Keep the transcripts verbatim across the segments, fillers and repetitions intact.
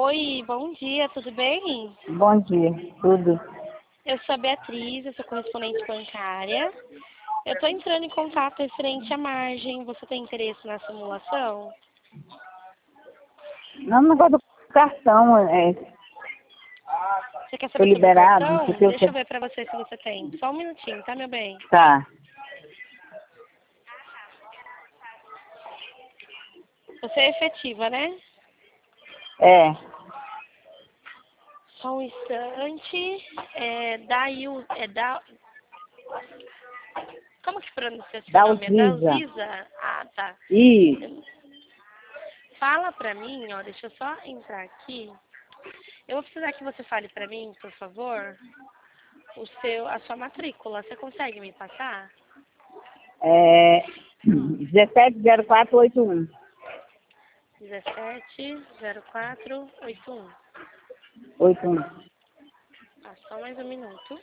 Oi, bom dia, tudo bem? Bom dia, tudo. Eu sou a Beatriz, eu sou correspondente bancária. Eu estou entrando em contato referente à margem. Você tem interesse na simulação? Não, negócio do cartão, é, Você quer foi saber sobre o liberado, cartão? porque eu Deixa tô... eu ver para você se você tem. Só um minutinho, tá, meu bem? Tá, Você é efetiva, né? é, Só um instante. É da Iu... É da... Como que pronuncia seu da nome? É da Uziza. Uziza? Ah, tá. Isso, Fala pra mim, ó, deixa eu só entrar aqui. Eu vou precisar que você fale pra mim, por favor, o seu, a sua matrícula. Você consegue me passar? é dezessete zero quatro oito um. dezessete zero quatro oito um. oito um. Ah, só mais um minuto.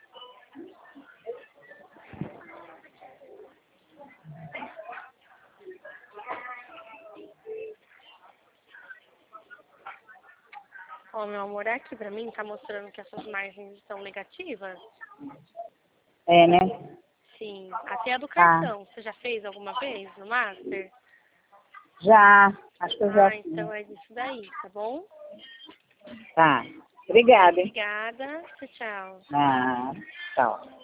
Ó, meu amor, aqui pra mim tá mostrando que essas margens estão negativas. É, né? Sim, até a do Tá. cartão. Você já fez alguma vez no Master? Já, acho que eu já Ah, fiz. então é disso daí, tá bom? Tá. Obrigada, hein? Obrigada. Tchau, tchau. Ah, tchau.